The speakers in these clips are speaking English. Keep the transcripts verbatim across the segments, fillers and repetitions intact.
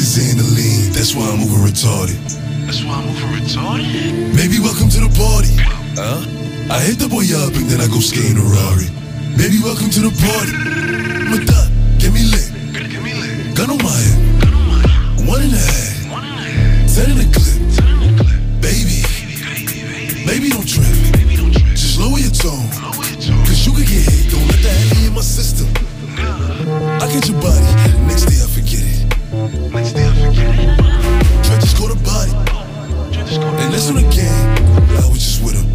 Xandaline, that's why I'm over retarded. That's why I'm over retarded? Baby, welcome to the party. Huh? I hit the boy up and then I go skating a Rari. Baby, welcome to the party. Mata, get me lit. Get me lit. Gun on my head. Gun on my head. One and a half. One and a half. Ten in the clip. Ten in the clip. Baby. Baby, baby, baby. Baby, don't trip. Baby, don't trip. Just lower your tone. Lower your tone. Cause you could get hit. Don't let that heavy in my system. I get your body. Next day I forget it. Next day I forget it. Try just go to body. And that's on the game. I was just with him.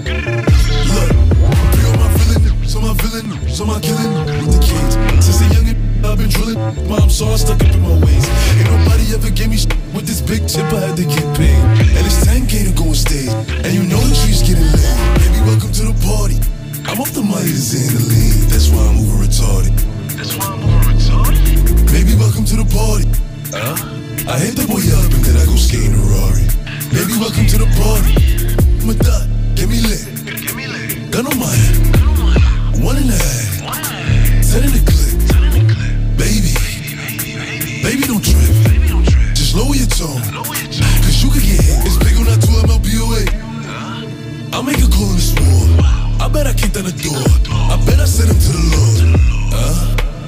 Look, bring on my villain, so my villain, so my killing with the kids. Since a youngin', I've been drilling. Mom saw I stuck up in my ways. Ain't nobody ever gave me shit with this big chip. I had to get paid. And it's ten K to go on stage. And you know the trees getting lit. Baby, welcome to the party. I'm off the money to Xandaline. That's why I'm over retarded. That's why I'm over retarded? Baby, welcome to the party. Huh? I hit the boy up and then I go skating a Rari. Baby, welcome to the party. Mata, get me lit. Get me lit. Gun on my head. Gun on my head. One and a half. One and a half. Ten in the clip. Ten in the clip. Baby. Baby, baby, baby. Baby, don't trip. Baby, don't trip. Just lower your tone. Lower your tone. Cause you could get hit. It's big on that two M L B O A. Huh? I'll make a call in this war. I bet I kicked down the door. I bet I sent him to the Lord. Huh?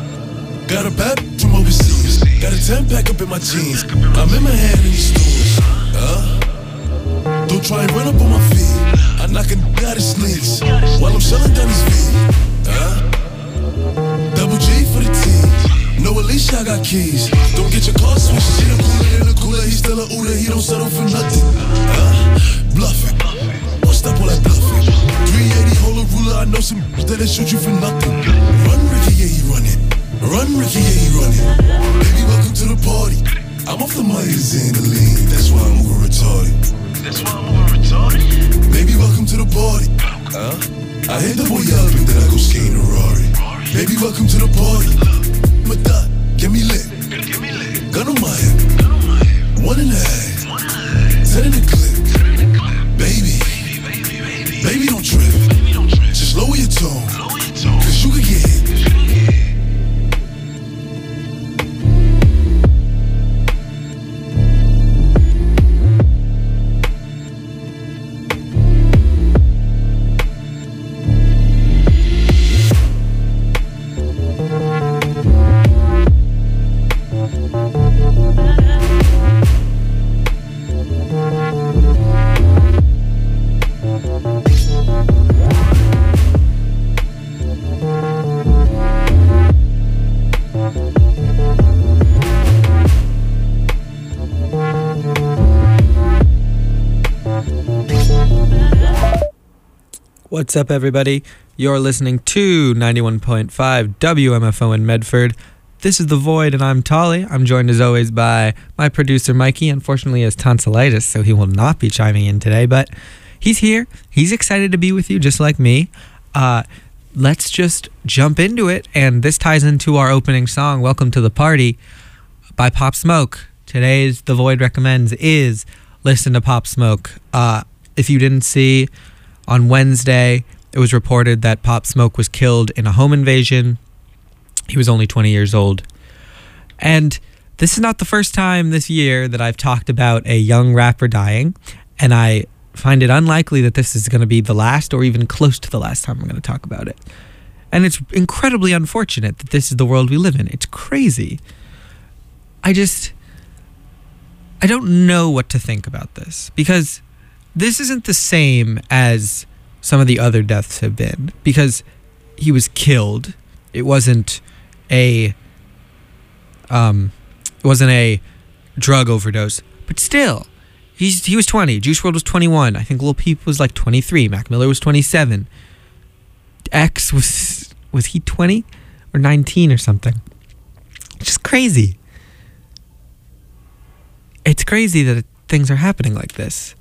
Got a bad from overseas. Got a ten pack up in my jeans. I'm in my hand in the stores. Huh? Don't try and run up on my feet. I knock a out his sneaks while I'm selling down his feet. Huh? Double G for the team. No, Alicia, I got keys. Don't get your car switched. She the cooler in the cooler. He still a Uda. He don't settle for nothing. Huh? Bluffing. What's up all that bluffing? three eighty, hold a ruler. I know some that'll shoot you for nothing. Run, Ricky, yeah, he running. Run, Ricky, yeah, he running. Baby, welcome to the party. I'm off the money to Xandaline. That's why I'm over retarded. That's why I'm over retarded? Baby, welcome to the party. Huh? I hit the boy up and then I go skating a Rari. Baby, welcome to the party. Mata, get me lit. Get me lit. Gun on my head. Gun on my head. One and a half. One and a half. Ten in the clip. Ten in the clip. Baby. Baby, baby, baby. Baby, don't trip. Baby, don't trip. Just lower your tone. Lower your tone. Cause you could get hit. Cause you can get hit. What's up, everybody? You're listening to ninety-one point five W M F O in Medford. This is The Void, and I'm Tolly. I'm joined, as always, by my producer, Mikey. Unfortunately, he has tonsillitis, so he will not be chiming in today, but he's here. He's excited to be with you, just like me. Uh, let's just jump into it, and this ties into our opening song, Welcome to the Party, by Pop Smoke. Today's The Void Recommends is Listen to Pop Smoke. Uh, if you didn't see... On Wednesday, it was reported that Pop Smoke was killed in a home invasion. He was only twenty years old. And this is not the first time this year that I've talked about a young rapper dying, and I find it unlikely that this is going to be the last or even close to the last time I'm going to talk about it. And it's incredibly unfortunate that this is the world we live in. It's crazy. I just... I don't know what to think about this, because... this isn't the same as some of the other deaths have been, because he was killed. It wasn't a um it wasn't a drug overdose, but still, he's he was twenty. Juice world was twenty-one. I think Lil Peep was like twenty-three. Mac Miller was twenty-seven. X was was he twenty or nineteen or something? It's just crazy. It's crazy that things are happening like this.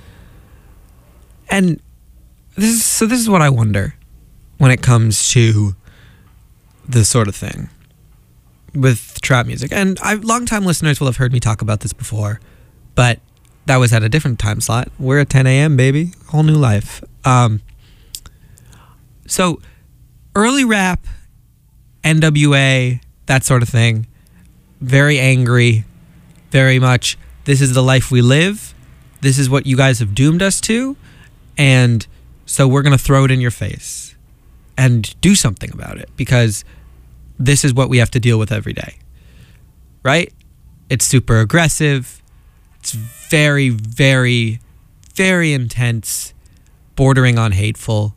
And this is, so this is what I wonder when it comes to this sort of thing with trap music. And I, longtime listeners will have heard me talk about this before, but that was at a different time slot. We're at ten a.m., baby. Whole new life. Um, so early rap, N W A, that sort of thing, very angry, very much, this is the life we live. This is what you guys have doomed us to. And so we're going to throw it in your face and do something about it because this is what we have to deal with every day. Right? It's super aggressive. It's very, very, very intense, bordering on hateful.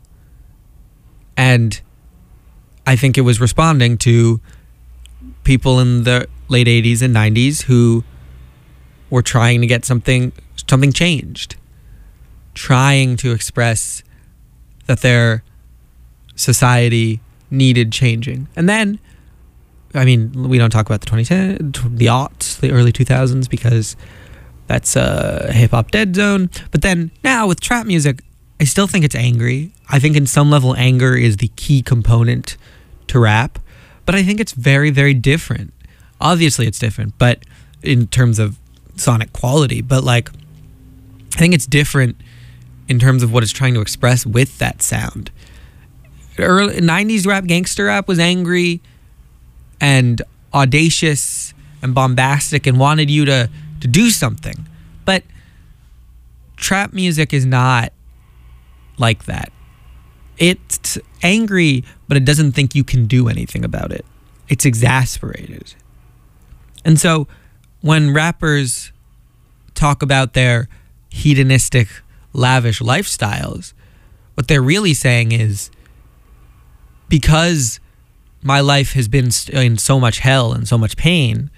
And I think it was responding to people in the late eighties and nineties who were trying to get something something changed, trying to express that their society needed changing. And then, I mean, we don't talk about the twenty ten, the aughts, the early two thousands, because that's a hip-hop dead zone. But then now with trap music, I still think it's angry. I think in some level anger is the key component to rap. But I think it's very, very different. Obviously it's different, but in terms of sonic quality. But like, I think it's different in terms of what it's trying to express with that sound. Early nineties rap, gangster rap was angry and audacious and bombastic and wanted you to, to do something. But trap music is not like that. It's angry, but it doesn't think you can do anything about it. It's exasperated. And so when rappers talk about their hedonistic, lavish lifestyles, what they're really saying is, because my life has been in so much hell and so much pain,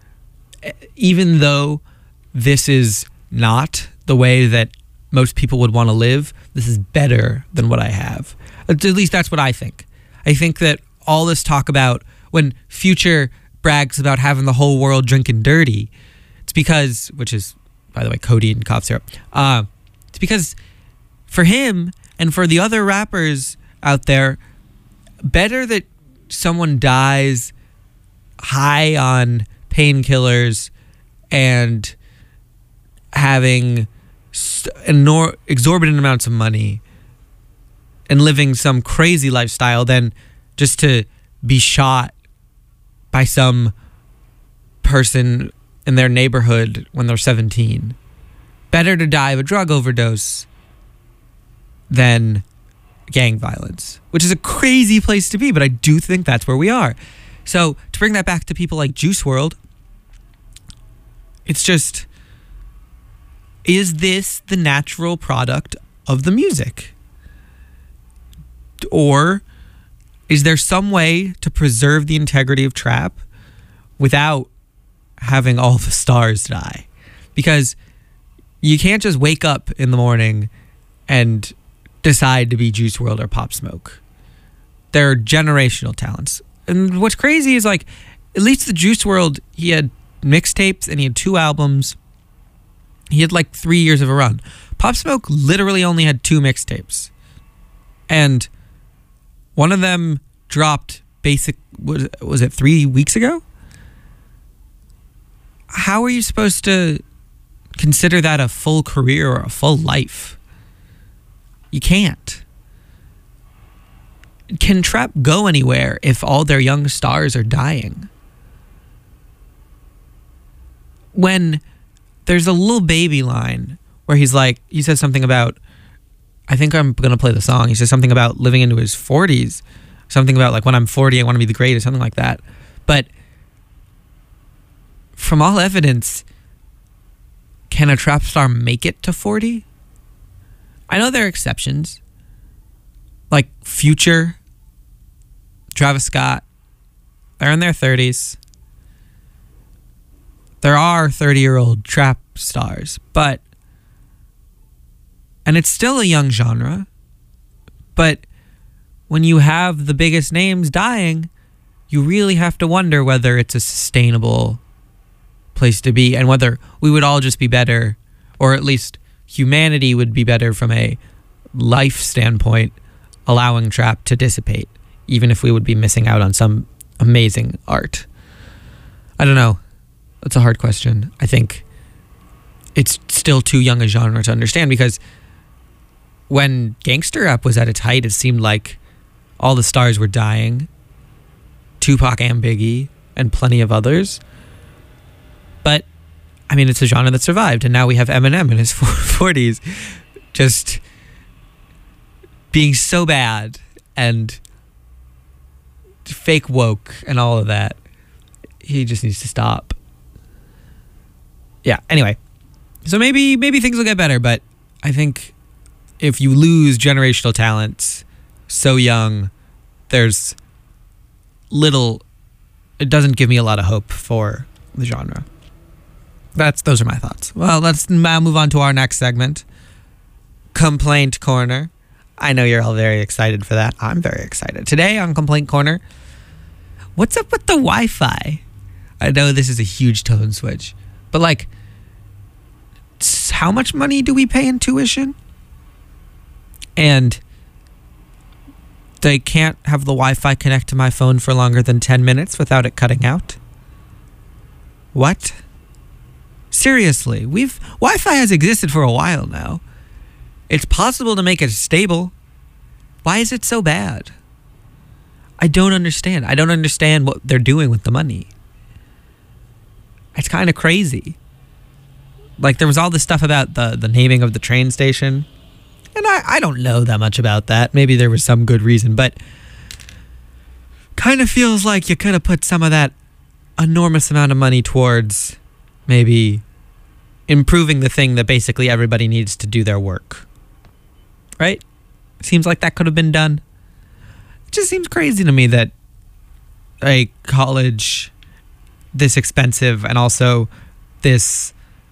even though this is not the way that most people would want to live, this is better than what I have. At least that's what I think. I think that all this talk about when Future brags about having the whole world drinking dirty, it's because, which is, by the way, codeine and cough syrup, uh, it's because for him and for the other rappers out there, better that someone dies high on painkillers and having enor- exorbitant amounts of money and living some crazy lifestyle than just to be shot by some person in their neighborhood when they're seventeen. Better to die of a drug overdose than gang violence, which is a crazy place to be, but I do think that's where we are. So to bring that back to people like Juice world, it's just, is this the natural product of the music? Or is there some way to preserve the integrity of trap without having all the stars die? Because you can't just wake up in the morning and decide to be Juice world or Pop Smoke. They're generational talents. And what's crazy is, like, at least the Juice world, he had mixtapes and he had two albums. He had like three years of a run. Pop Smoke literally only had two mixtapes. And one of them dropped basic, was, was it three weeks ago? How are you supposed to consider that a full career or a full life? You can't. Can trap go anywhere if all their young stars are dying? When there's a Lil Baby line where he's like, he says something about, I think I'm going to play the song. He says something about living into his forties. Something about, like, when I'm forty, I want to be the greatest, something like that. But from all evidence, can a trap star make it to forty? I know there are exceptions. Like Future, Travis Scott, they're in their thirties. There are thirty-year-old trap stars, but, and it's still a young genre, but when you have the biggest names dying, you really have to wonder whether it's a sustainable place to be and whether we would all just be better, or at least humanity would be better from a life standpoint, allowing trap to dissipate, even if we would be missing out on some amazing art. I don't know. That's a hard question. I think it's still too young a genre to understand, because when gangster rap was at its height, it seemed like all the stars were dying. Tupac and Biggie and plenty of others. But I mean, it's a genre that survived, and now we have Eminem in his forties just being so bad and fake woke and all of that. He just needs to stop. Yeah, anyway. So maybe maybe things will get better, but I think if you lose generational talents so young, there's little, it doesn't give me a lot of hope for the genre. That's those are my thoughts. Well, let's now move on to our next segment, Complaint Corner. I know you're all very excited for that. I'm very excited. Today on Complaint Corner, what's up with the Wi-Fi? I know this is a huge tone switch, but like, how much money do we pay in tuition? And they can't have the Wi-Fi connect to my phone for longer than ten minutes without it cutting out? What? Seriously, we've Wi-Fi has existed for a while now. It's possible to make it stable. Why is it so bad? I don't understand. I don't understand what they're doing with the money. It's kind of crazy. Like, there was all this stuff about the, the naming of the train station. And I, I don't know that much about that. Maybe there was some good reason. But kind of feels like you could have put some of that enormous amount of money towards maybe improving the thing that basically everybody needs to do their work. Right? Seems like that could have been done. It just seems crazy to me that a college this expensive and also this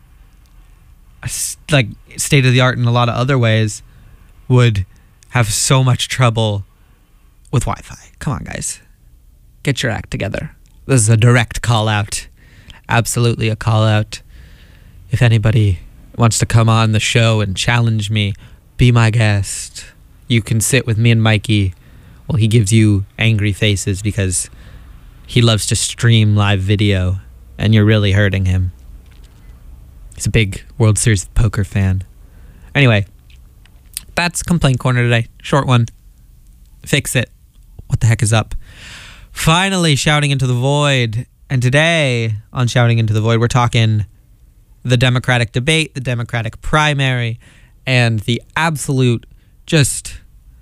like state of the art in a lot of other ways would have so much trouble with Wi-Fi. Come on, guys. Get your act together. This is a direct call out. Absolutely a call out. If anybody wants to come on the show and challenge me, be my guest. You can sit with me and Mikey while he gives you angry faces because he loves to stream live video and you're really hurting him. He's a big World Series of Poker fan. Anyway, that's Complaint Corner today. Short one. Fix it. What the heck is up? Finally, Shouting Into the Void. And today, on Shouting Into the Void, we're talking the Democratic debate, the Democratic primary, and the absolute just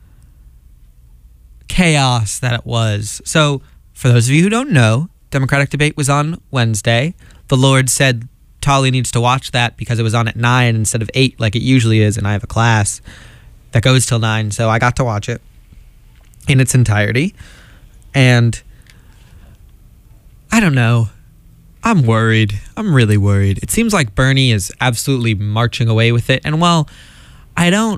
chaos that it was. So, for those of you who don't know, Democratic debate was on Wednesday. The Lord said Tali needs to watch that because it was on at nine instead of eight like it usually is, and I have a class that goes till nine, so I got to watch it in its entirety. And I don't know. I'm worried. I'm really worried. It seems like Bernie is absolutely marching away with it. And while I don't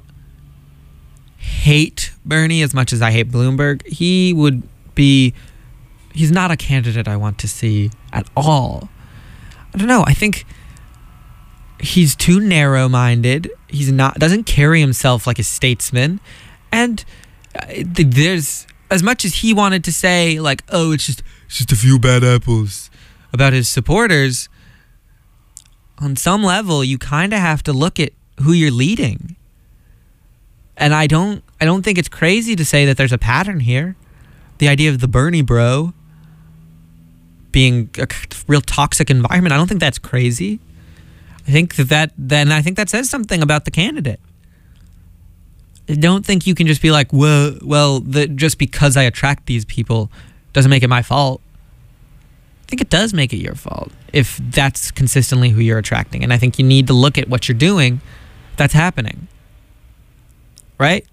hate Bernie as much as I hate Bloomberg, he would be... He's not a candidate I want to see at all. I don't know. I think he's too narrow-minded. He's not doesn't carry himself like a statesman. And uh, there's... As much as he wanted to say, like, oh, it's just it's just a few bad apples about his supporters, on some level, you kind of have to look at who you're leading. And I don't I don't think it's crazy to say that there's a pattern here. The idea of the Bernie bro being a real toxic environment, I don't think that's crazy. I think that, that then I think that says something about the candidate. I don't think you can just be like, well, well, the, just because I attract these people doesn't make it my fault. I think it does make it your fault if that's consistently who you're attracting. And I think you need to look at what you're doing that's happening. Right?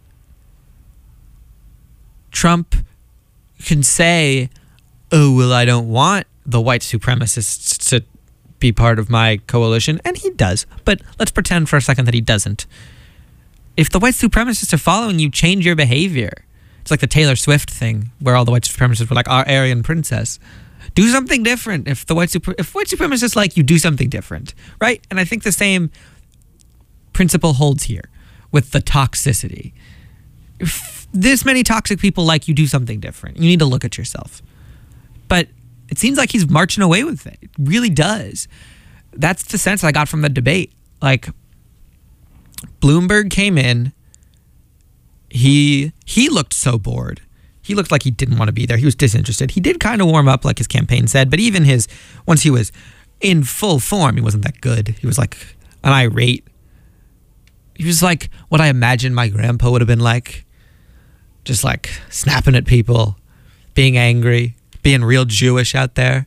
Trump can say, oh, well, I don't want the white supremacists to be part of my coalition. And he does. But let's pretend for a second that he doesn't. If the white supremacists are following you, change your behavior. It's like the Taylor Swift thing where all the white supremacists were like, our Aryan princess. Do something different. If the white super, if white supremacists like you, do something different. Right? And I think the same principle holds here with the toxicity. If this many toxic people like you, do something different. You need to look at yourself. But it seems like he's marching away with it. It really does. That's the sense I got from the debate. Like, Bloomberg came in. He he looked so bored. He looked like he didn't want to be there. He was disinterested. He did kind of warm up, like his campaign said, but even his, once he was in full form, he wasn't that good. He was like an irate. He was like what I imagined my grandpa would have been like. Just like snapping at people, being angry, being real Jewish out there.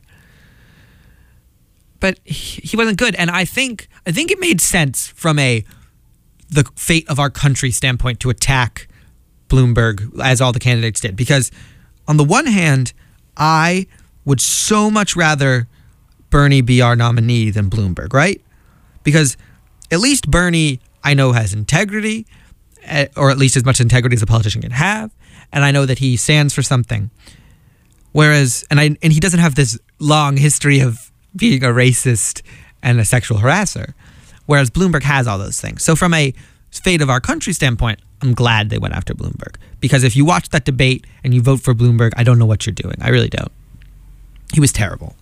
But he, he wasn't good. And I think I think it made sense from a the fate of our country standpoint to attack Bloomberg as all the candidates did. Because on the one hand, I would so much rather Bernie be our nominee than Bloomberg, right? Because at least Bernie, I know, has integrity, or at least as much integrity as a politician can have, and I know that he stands for something. Whereas, and I and he doesn't have this long history of being a racist and a sexual harasser, whereas Bloomberg has all those things. So from a fate of our country standpoint, I'm glad they went after Bloomberg. Because if you watch that debate and you vote for Bloomberg, I don't know what you're doing. I really don't. He was terrible.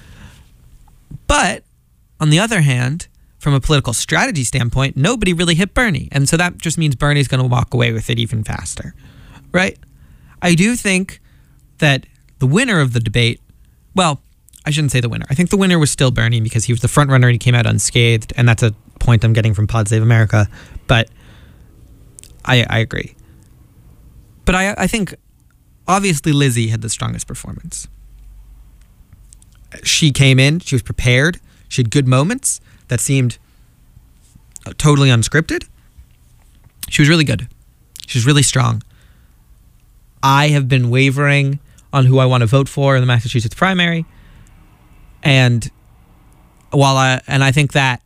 But on the other hand, from a political strategy standpoint, nobody really hit Bernie. And so that just means Bernie's going to walk away with it even faster, right? I do think that the winner of the debate, well, I shouldn't say the winner. I think the winner was still Bernie because he was the front runner and he came out unscathed. And that's a point I'm getting from Pod Save America. But I, I agree. But I, I think obviously Lizzie had the strongest performance. She came in, she was prepared, she had good moments that seemed totally unscripted. She was really good. She was really strong. I have been wavering on who I want to vote for in the Massachusetts primary. And while I and I think that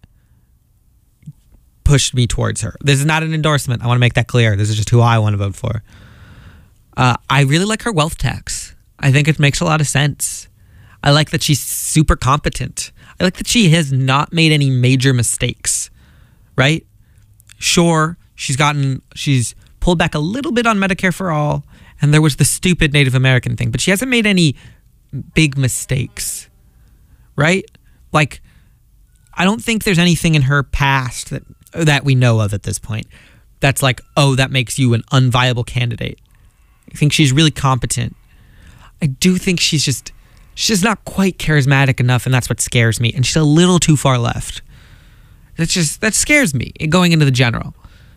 pushed me towards her. This is not an endorsement. I want to make that clear. This is just who I want to vote for. Uh, I really like her wealth tax. I think it makes a lot of sense. I like that she's super competent. I like that she has not made any major mistakes, right? Sure, she's gotten, she's pulled back a little bit on Medicare for All, and there was the stupid Native American thing, but she hasn't made any big mistakes, right? Like, I don't think there's anything in her past that that we know of at this point that's like, oh, that makes you an unviable candidate. I think she's really competent. I do think she's just, she's just not quite charismatic enough, and that's what scares me. And she's a little too far left. That's just, that scares me going into the general.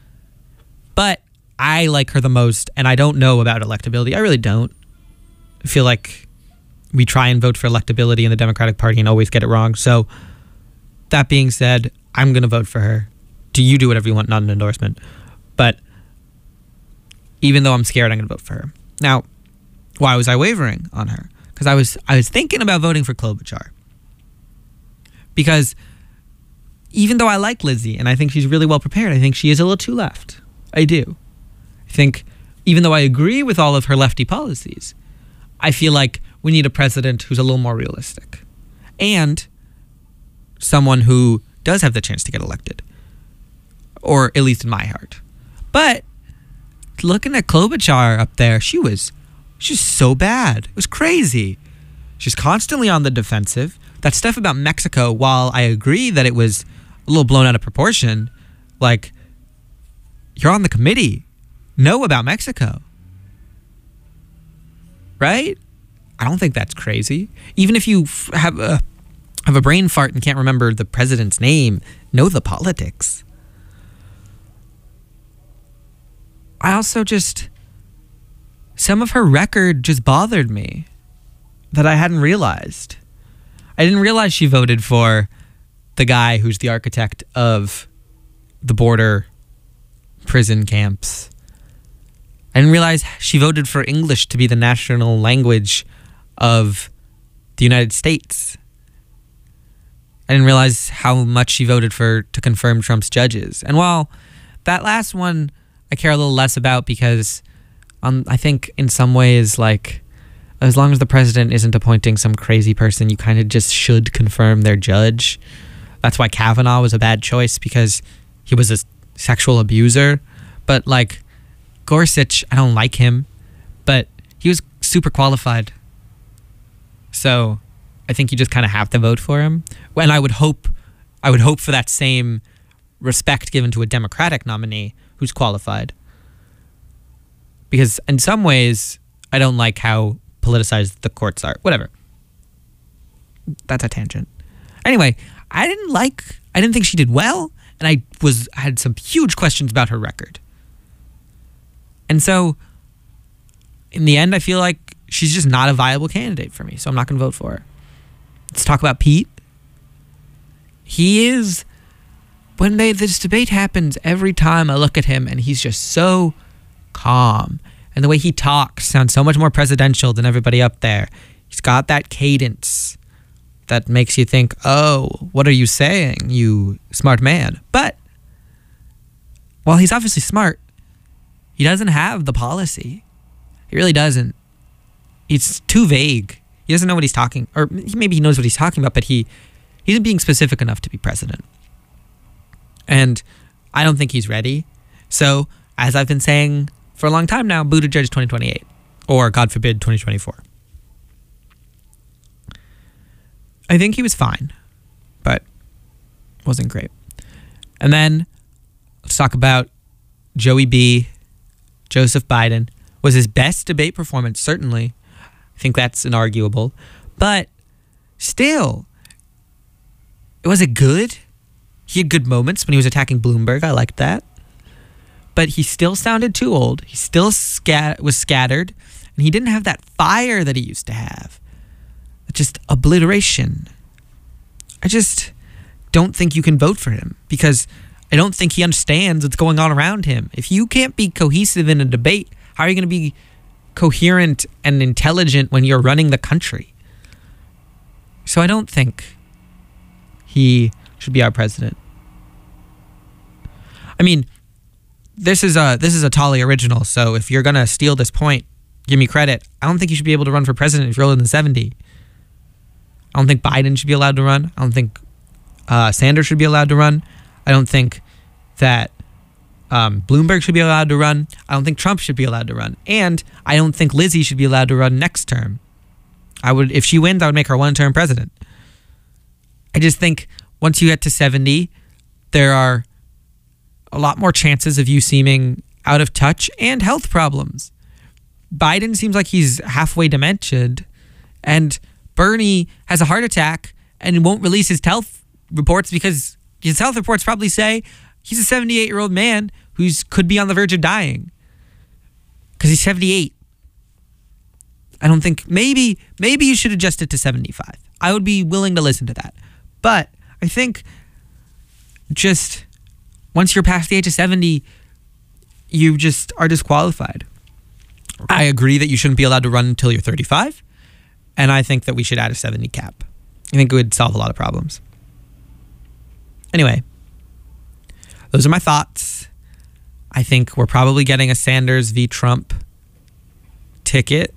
But I like her the most, and I don't know about electability. I really don't. I feel like we try and vote for electability in the Democratic Party and always get it wrong. So that being said, I'm going to vote for her. Do you do whatever you want, not an endorsement. But even though I'm scared, I'm going to vote for her. Now, why was I wavering on her? Because I was I was thinking about voting for Klobuchar. Because even though I like Lizzie and I think she's really well prepared, I think she is a little too left. I do. I think even though I agree with all of her lefty policies, I feel like we need a president who's a little more realistic. And someone who does have the chance to get elected. Or at least in my heart. But looking at Klobuchar up there, she was she's so bad. It was crazy. She's constantly on the defensive. That stuff about Mexico, while I agree that it was a little blown out of proportion, like, you're on the committee. Know about Mexico. Right? I don't think that's crazy. Even if you f- have a have a brain fart and can't remember the president's name, know the politics. I also just, some of her record just bothered me that I hadn't realized. I didn't realize she voted for the guy who's the architect of the border prison camps. I didn't realize she voted for English to be the national language of the United States. I didn't realize how much she voted for to confirm Trump's judges. And while that last one I care a little less about because um, I think in some ways, like, as long as the president isn't appointing some crazy person, you kind of just should confirm their judge. That's why Kavanaugh was a bad choice, because he was a sexual abuser. But, like, Gorsuch, I don't like him, but he was super qualified. So I think you just kind of have to vote for him. And I would hope, I would hope for that same respect given to a Democratic nominee who's qualified. Because in some ways, I don't like how politicized the courts are. Whatever. That's a tangent. Anyway, I didn't like, I didn't think she did well, and I was I had some huge questions about her record. And so, in the end, I feel like she's just not a viable candidate for me, so I'm not going to vote for her. Let's talk about Pete. He is, when they, this debate happens, every time I look at him, and he's just so calm. And the way he talks sounds so much more presidential than everybody up there. He's got that cadence that makes you think, oh, what are you saying, you smart man? But while he's obviously smart, he doesn't have the policy. He really doesn't. It's too vague. He doesn't know what he's talking, or maybe he knows what he's talking about, but he, he isn't being specific enough to be president. And I don't think he's ready. So, as I've been saying for a long time now, Buttigieg twenty twenty-eight, or God forbid twenty twenty-four. I think he was fine, but wasn't great. And then let's talk about Joey B. Joseph Biden. Was his best debate performance, certainly. I think that's inarguable. But still, was it good? He had good moments when he was attacking Bloomberg. I liked that. But he still sounded too old. He still scat- was scattered. And he didn't have that fire that he used to have. Just obliteration. I just don't think you can vote for him because I don't think he understands what's going on around him. If you can't be cohesive in a debate, how are you going to be coherent and intelligent when you're running the country? So I don't think he should be our president. I mean, this is a this is a Tolley original, so if you're going to steal this point, give me credit. I don't think you should be able to run for president if you're older than seventy. I don't think Biden should be allowed to run. I don't think uh, Sanders should be allowed to run. I don't think that um, Bloomberg should be allowed to run. I don't think Trump should be allowed to run. And I don't think Lizzie should be allowed to run next term. I would, if she wins, I would make her one-term president. I just think once you get to seventy, there are a lot more chances of you seeming out of touch and health problems. Biden seems like he's halfway dementiaed, and Bernie has a heart attack and won't release his health reports because his health reports probably say he's a seventy-eight-year-old man who could be on the verge of dying because he's seventy-eight. I don't think, maybe, maybe you should adjust it to seventy-five. I would be willing to listen to that. But I think just once you're past the age of seventy, you just are disqualified. I agree that you shouldn't be allowed to run until you're thirty-five. And I think that we should add a seventy cap. I think it would solve a lot of problems. Anyway, those are my thoughts. I think we're probably getting a Sanders v. Trump ticket.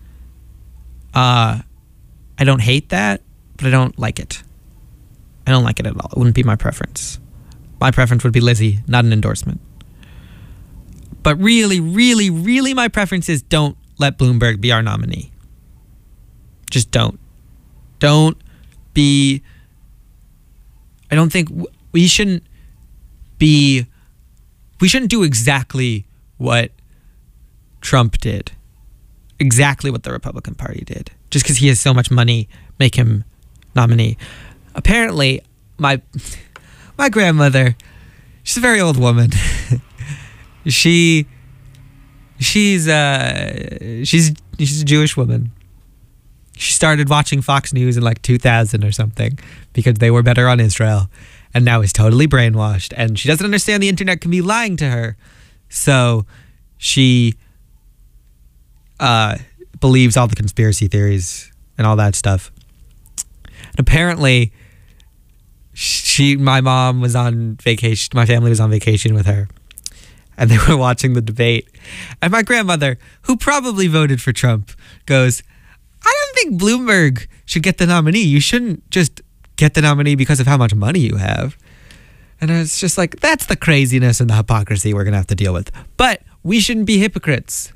Uh, I don't hate that, but I don't like it. I don't like it at all. It wouldn't be my preference. My preference would be Lizzie, not an endorsement. But really, really, really my preference is don't let Bloomberg be our nominee. Just don't. Don't be... I don't think... We shouldn't be... We shouldn't do exactly what Trump did. Exactly what the Republican Party did. Just because he has so much money, make him nominee. Apparently, my my grandmother, she's a very old woman. she... She's, uh... She's, she's a Jewish woman. She started watching Fox News in like two thousand or something because they were better on Israel, and now is totally brainwashed, and she doesn't understand the internet can be lying to her. So she uh, believes all the conspiracy theories and all that stuff. And apparently she, my mom was on vacation, my family was on vacation with her, and they were watching the debate. And my grandmother, who probably voted for Trump, goes, I don't think Bloomberg should get the nominee. You shouldn't just get the nominee because of how much money you have. And it's just like, that's the craziness and the hypocrisy we're going to have to deal with. But we shouldn't be hypocrites.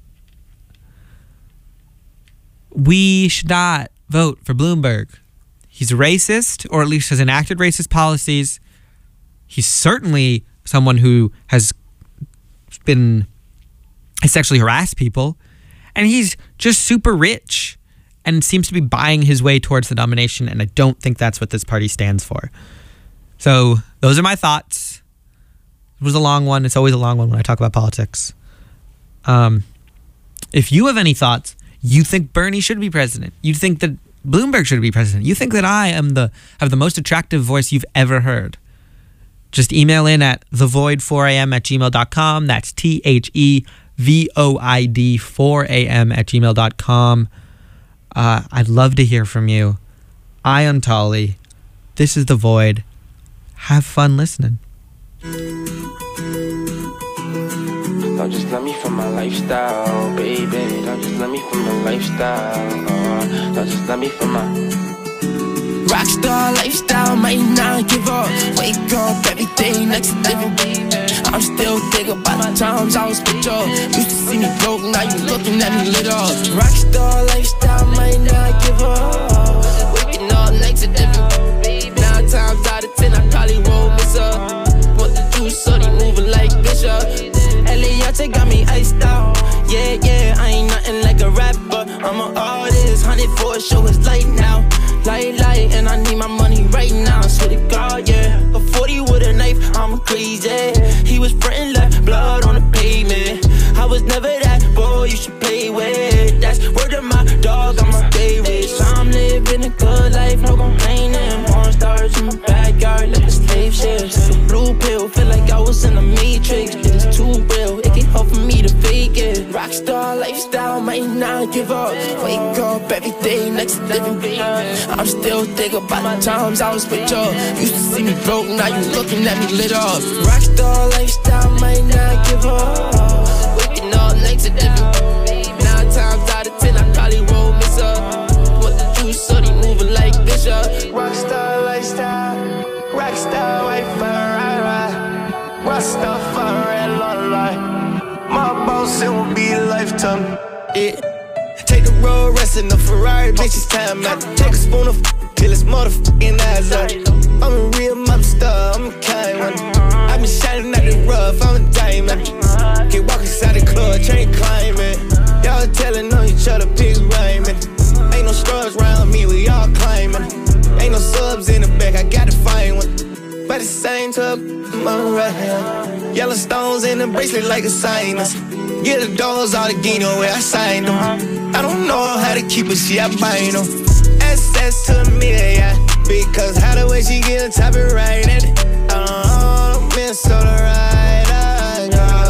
We should not vote for Bloomberg. He's racist, or at least has enacted racist policies. He's certainly someone who has been has sexually harassed people. And he's just super rich. and seems to be buying his way towards the nomination, and I don't think that's what this party stands for. So those are my thoughts. It was a long one. It's always a long one when I talk about politics. Um, if you have any thoughts, you think Bernie should be president, you think that Bloomberg should be president, you think that I am the have the most attractive voice you've ever heard, just email in at the void four a m at gmail dot com. That's T H E V O I D four a m at gmail dot com. Uh, I'd love to hear from you. I am Tolly. This is The Void. Have fun listening. Don't just love me for my lifestyle, baby. Don't just love me for my lifestyle. Uh, don't just love me for my rockstar lifestyle. Might not give up. Wake up every day next to different. I'm still thinking about the times I was with you. Used to see me broke, now you looking at me lit up. Rockstar lifestyle, might not give up. Waking up next to different. Nine times out of ten, I probably won't miss up. Want the juice, so they moving like Bishop. Eliante got me iced out. Yeah, yeah, I ain't nothing like a rapper. I'm an artist, hundred for a show is light now. Light, light, and I need my money right now. Swear to God, yeah. A forty with a knife, I'm crazy. He was frontin' left blood on the pavement. I was never that boy you should play with. That's word of my dog, I'm a stay rich. I'm living a good life, no complaining. Porn stars in my backyard, like a slave ship. The blue pill, feel like I was in the Matrix. It's too real, it can't help for me to fake it. Rockstar lifestyle, might not give up. Wake up every day next to different baby. I'm still thinking about the times I was with you. Used to see me broke, now you looking at me lit up. Rockstar lifestyle, might not give up. Waking up next to different. Nine times out of ten, I probably won't miss up. Want the juice, so they moving like Bishop. Rockstar lifestyle, rockstar wife for a ride, ride. Rockstar for a red lot, light. My boss, it will be a lifetime. Yeah. Take the road, rest in the Ferrari, bitch, it's time out. Take a spoon of f- till it's motherfucking eyes out. I'm a real mobster, I'm a kind one. I been shining at the rough, I'm a diamond. Can't walk inside the club, chain climbing. Y'all telling on each other, pigs rhyming. Ain't no scrubs around me, we all climbing. Ain't no subs in the back, I gotta find one. But the same tub, my right hand. Yellow stones in the bracelet like a sinus. Get the doors all the Gino where I signed them. I don't know how to keep it, she I bind them. Access to me, yeah. Because how the way she get on top of right at it. I don't miss so the right eye,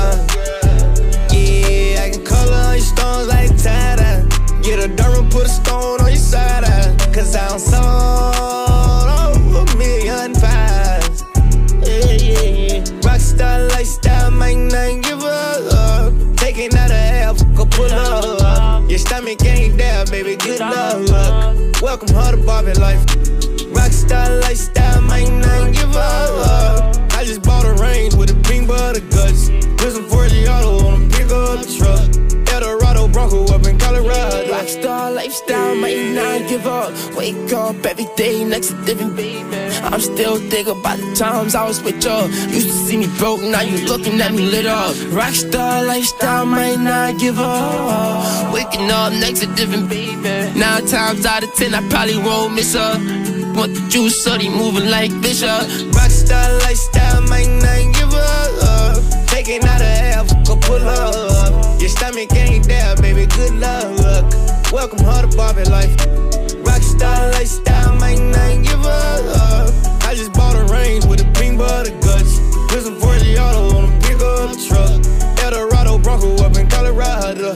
yeah, I can color on your stones like tie-dye. Get a Durham, put a stone on your side eye. Cause I'm sold over a million pies. Yeah, yeah, yeah. Rockstar lifestyle, might not give up. Taking out a half, go pull up. Your stomach ain't there, baby, good luck. Welcome her to Barbie life. Rockstar lifestyle, might not give up. I just bought a range with a pink butter guts. Listen for the auto on a pick up truck. Eldorado Bronco up in Colorado. Rockstar lifestyle, might not give up. Wake up every day next to different baby. I'm still thinking about the times I was with you. Used to see me broke, now you looking at me lit up. Rockstar lifestyle, might not give up. Waking up next to different baby. Nine times out of ten, I probably won't miss her. Want the juice, so they moving like Bishop. Rockstar lifestyle, might not give up. Taking out a half, go pull up. Your stomach ain't there, baby, good luck. Welcome her to Barbie life. Rockstar lifestyle, might not give up. I just bought a range with a pink butter guts. Listen for the auto on a pick up truck. Eldorado Bronco up in Colorado.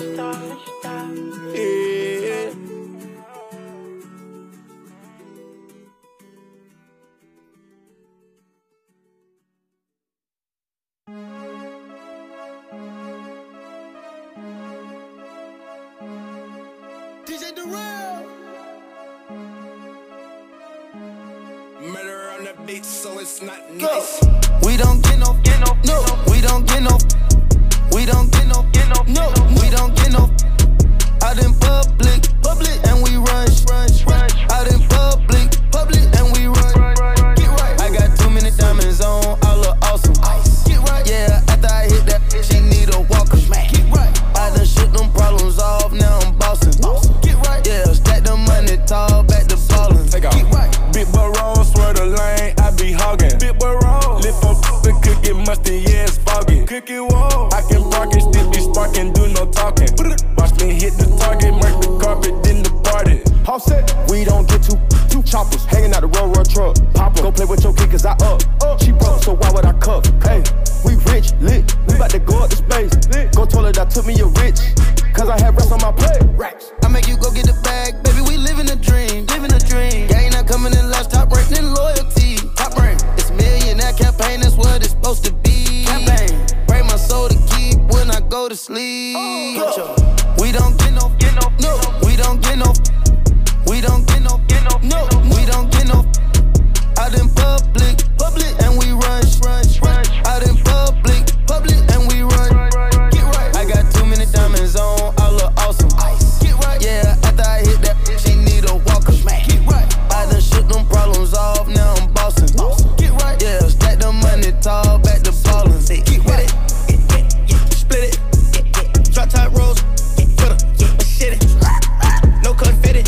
Yeah. D J Durrell. Murder on the beat, so it's not Go. nice. We don't get no, get no, no. We don't get no, we don't get no, get no, no. We don't get no. Out in public, public, and we run, run, run. Out in public, public, and we run. Get right. I got too many diamonds on, I look awesome. Get right. Yeah, after I hit that, she need a walker. Get right. I done shoot them problems off, now I'm bossing. Get right. Yeah, stack them much, then yeah, it's foggy. Kick it wall. I can park it, still be sparking, do no talking. Watch me hit the target, mark the carpet, then the party. All set. We don't get two, two choppers hanging out the road, road truck. Pop go play with your kid, cause I up. up. She broke, so why would I cuff? Hey, we rich, lit. We bout to go up the space. Lit. Go toilet, I took me a rich. Cause I have racks on my plate. Racks. I make you go get the bag, baby, we living a dream. Living a dream. Gang not coming in last, top rank, then loyalty. Top rank. It's millionaire campaign, that's what it's supposed to be. Campaign. Pray my soul to keep when I go to sleep. Oh. We don't get no, get no, no. We don't get no. We don't get no, get no, no. We don't get no. Out in public, public, and we rush, rush, rush. Out in public, public, and we run. Get right. I got too many diamonds on, I look awesome. Ice. Get right. Yeah, after I hit that, she need a walker. Get right. I done shook them problems off, now I'm bossing. Get right. Yeah, stack the money tall, back to ballin'. Get right. Split it. Drop top rolls. Put a shit it. No confetti.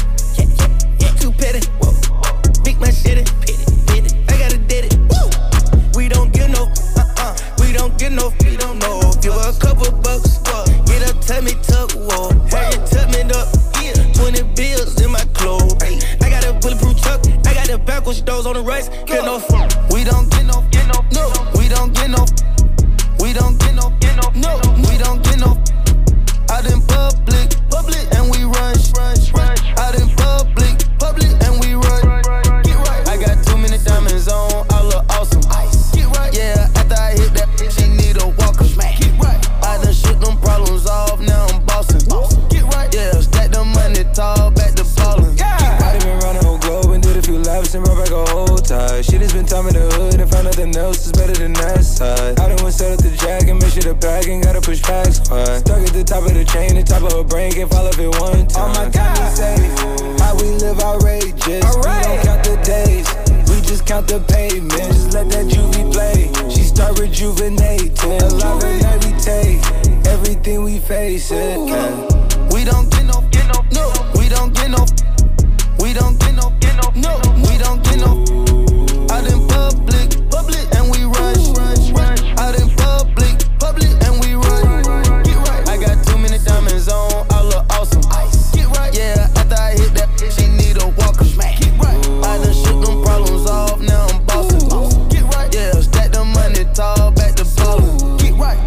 Too petty. Big man shit it. I gotta did it. We don't get no. Uh-uh. We don't get no. We don't know. Give her a couple bucks. Get her tummy tuck. Whoa. Have it tuck me up. twenty bills in my clothes. I got a bulletproof truck. I got the backwards doors on the right. Get no. We don't get no. No. We don't get no. We don't get no. No. We don't get no. Out in public, public, and we rush, rush, rush. Out in public, public, and we run. Get right. I got too many diamonds on, I look awesome. Ice. Get right. Yeah, after I hit that, she need a walker. Get right. I done shook them problems off, now I'm bossing. Get right. Yeah, stack the money tall, back to ballin'. Yeah. I done been around the whole globe and did a few laps and brought back a whole tie. Shit has been time in the hood and found nothing else is better than that side. I done went set up the jack and make sure the bag ain't gotta push back squad. Stuck at the top of the chain, the top of her brain can't fall off it one time. All my time is safe, how we live outrageous. Right. We don't count the days, we just count the pavement. Just let that juvie play, she start rejuvenating. Alive and every take, everything we face it. We don't get no, get no, no. We don't get no. We don't get no, get no, no. We don't get no. Out in public, public, and we rush, rush, rush. Out in public, public, and we run. Get right. I got too many diamonds on, I look awesome. Ice. Get right. Yeah, after I hit that, she need a walker. Get right. I done shook them problems off, now I'm bossing. Get right. Yeah, stack the money tall, back to ballin'. Get right.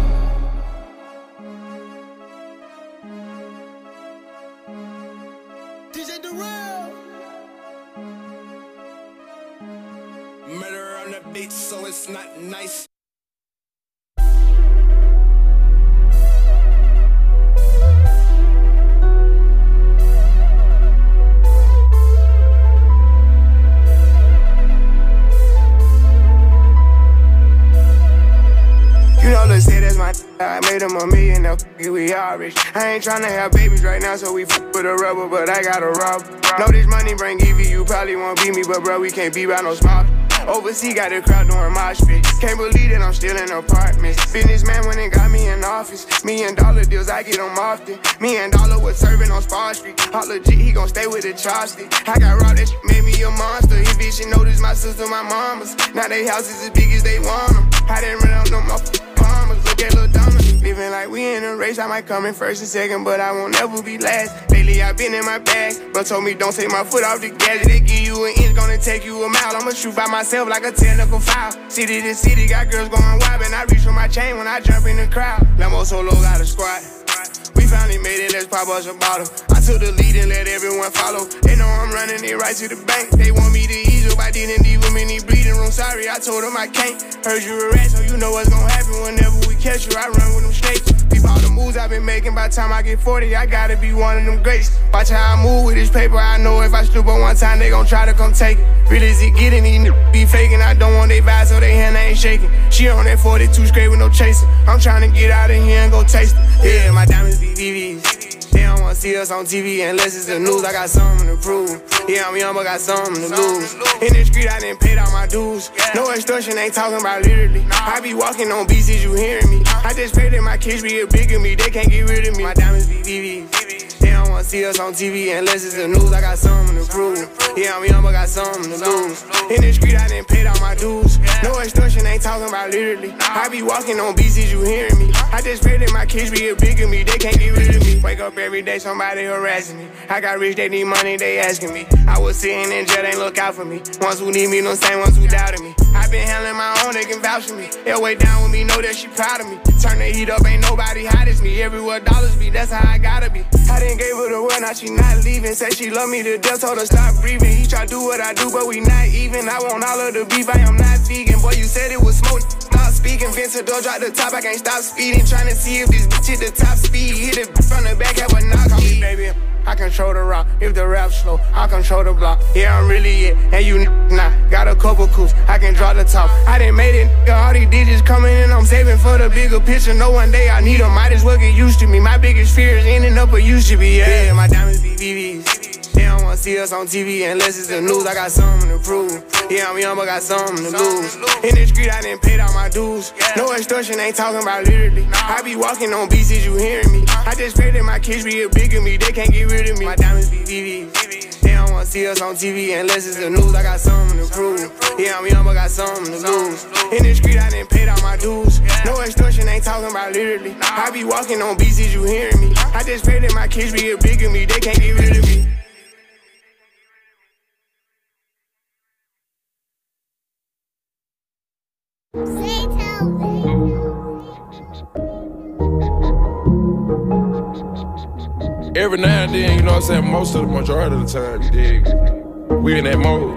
D J Durrell. Murder on the beat, so it's not nice. You know, let's say that's my I made him a million, now we all rich. I ain't tryna have babies right now, so we f with a rubber, but I got a rub. Know this money bring Evie, you probably won't beat me, but bro, we can't be by no small. Overseas got the crowd doing mosh pit. Can't believe that I'm still in apartments. Businessman went and got me in office. Million dollar deals, I get them often. Me and Dollar was serving on Spar Street. All legit, he gon' stay with the chopstick. I got raw, that shit made me a monster. He bitch, she noticed my sister, my mamas. Now they houses as big as they want them. I didn't run out no motherfucking farmers. Look at Lil Donna. Living like we in a race, I might come in first and second, but I won't ever be last. Lately I been in my bag, but told me don't take my foot off the gas. They give you an inch, gonna take you a mile. I'ma shoot by myself like a technical foul. City to city, got girls going wild, and I reach for my chain when I jump in the crowd. Lambo Solo got a squad. We finally made it, let's pop us a bottle. I took the lead and let everyone follow. They know I'm running it right to the bank. They want me to ease up, I didn't leave them in the bleeding room. Sorry, I told them I can't. Heard you a rat, so you know what's gonna happen whenever we catch you. I run with them snakes. Peep all the moves I've been making. By the time I get forty, I gotta be one of them greats. Watch how I move with this paper. I know if I slip on one time, they gon' try to come take it. Really, is it getting these n be faking? I don't want they vibes, so they hand ain't shaking. She on that forty-two straight with no chaser. I'm trying to get out of here and go taste it. Yeah, my diamonds be V Vs. They don't wanna see us on T V unless it's the news. I got something to prove. Yeah, I'm young, but got something to lose. In the street, I didn't pay all my dues. No extortion, ain't talking about literally. I be walking on beats, is you hearing me? I just pray that my kids be a bigger me. They can't get rid of me. My diamonds be V Vs. They don't wanna see us on T V unless it's the news. I got something to prove. Yeah, I'm young, but got something to lose. In the street, I didn't pay all my dues. No extortion, ain't talking about literally. I be walking on B Cs, you hearing me. I just pray that my kids be a bigger me, they can't get rid of me. Wake up every day, somebody harassing me. I got rich, they need money, they asking me. I was sitting in jail, they look out for me. Ones who need me, no same ones who doubted me. I been handling my own, they can vouch for me. They'll way down with me, know that she proud of me. Turn the heat up, ain't nobody hot as me. Everywhere dollars be, that's how I gotta be. I didn't gave her the word, now she not leaving. Say she love me to death, told her stop breathing. He try to do what I do, but we not even. I want all of the beef, I am not vegan. Boy, you said it was smoke, stop speaking. Vince door drop the top, I can't stop speeding. Trying to see if this bitch hit the top speed. Hit it from the back, have a knock on me, baby. I control the rock, if the rap slow, I control the block. Yeah, I'm really it, and you n- not. Got a couple coups, I can draw the top. I done made it, nigga, all these digits coming in, I'm saving for the bigger picture. No one day I need them, might as well get used to me. My biggest fear is ending up a used to be, yeah. Yeah, my diamonds be V Vs. They don't wanna see us on T V unless it's the news. I got something to prove. Yeah, I'm young, but got something to lose. In the street, I done paid all my dues. No extortion, ain't talking about literally. I be walking on B Cs, you hearing me. I just pray that my kids be a bigger me, they can't get rid of me. My diamonds be V Vs. They don't wanna see us on T V unless it's the news. I got something to prove. Yeah, I'm young, but got something to lose. In the street, I done paid all my dues. No extortion, ain't talking about literally. I be walking on B Cs, you hearing me. I just pray that my kids be a bigger me, they can't get rid of me. Every now and then, you know what I'm saying, most of the majority of the time, you dig, we in that mode.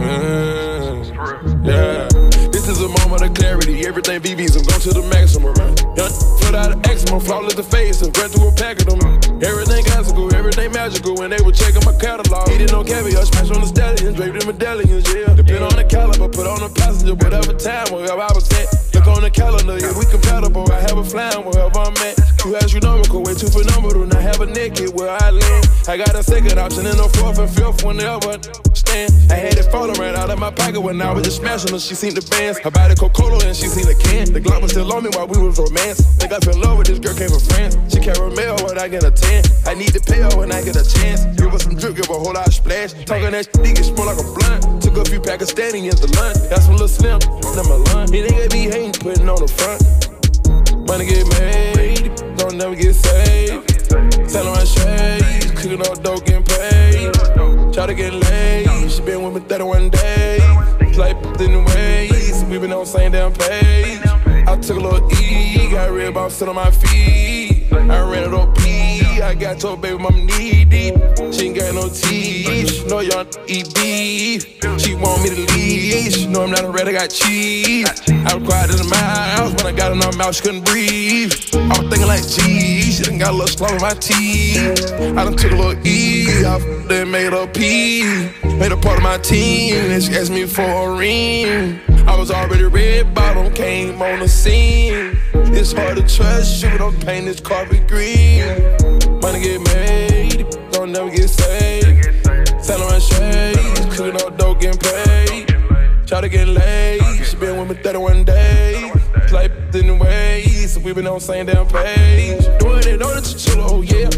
Mm, yeah. This is a moment of clarity, everything V Vs, I'm going to the maximum, man. Young foot out of eczema, flawless the face, and ran through a pack of them. Everything classical, everything magical, when they were checking my catalog. Eating no caviar, smash on the stallions, draped in medallions, yeah. Depend on the caliber, put on the passenger, whatever time, wherever I was at. Look on the calendar, if we compatible, I have a flying wherever I'm at. You astronomical, way too phenomenal, not have a naked where I land. I got a second option and a fourth and fifth whenever stand. I had it falling right out of my pocket when I was just smashing her. She seen the bands. I bought a Coca-Cola and she seen the can. The Glock was still on me while we was romance. Think I fell in love with this girl, came from France. She caramel when I get a tan. I need to pay her when I get a chance. Give her some drip, give her a whole lot of splash. Talking that shit, get smell like a blunt. Took a few Pakistani into lunch. Got some little slim, in my lunch. He nigga be hating, putting on the front. Money get made, don't never get saved. Selling my shades, cooking up dope, getting paid. Try to get laid, she been with me thirty-one days. Like in the ways, we been on the same damn page. I took a little E, got red ball sit on my feet. I ran it up P, I got your baby mama knee deep. She ain't got no teeth, she know y'all eat beef. She want me to leave, she know I'm not a red, I got cheese. I was quiet in my house, when I got in her mouth, she couldn't breathe. I was thinking like, gee, she done got a little slow in my teeth. I done took a little E, I then made her pee. Made her part of my team, and she asked me for a ring. I was already red bottom, came on the scene. It's hard to trust you, don't paint this carpet green. Money get made, don't never get saved. Selling my shades, cooking up dope, getting paid. Try to get laid, she been with me thirty-one days. Like in the ways, we been on the same damn page. Doing it on the chinchilla, oh yeah.